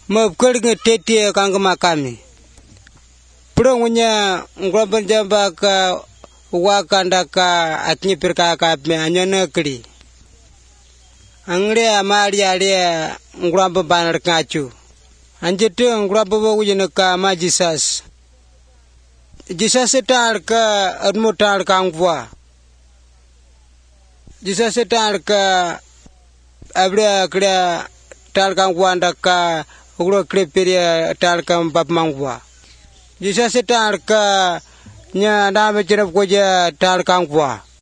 mapkar ngetete kang makami. Prongunya ngroban jamba ka wakanda ka atnyipir ka me anyana kri. Angre amari ale ngramba banar kachu. Anjete ngramba wujina ka ma Jesus. Jesus tar ka admutar kangwa. Jesus tar ka abra kra tar kangwa ndaka ugro kreperia tar ka bab mangwa. Jesus tar ka nya na be tar kangwa.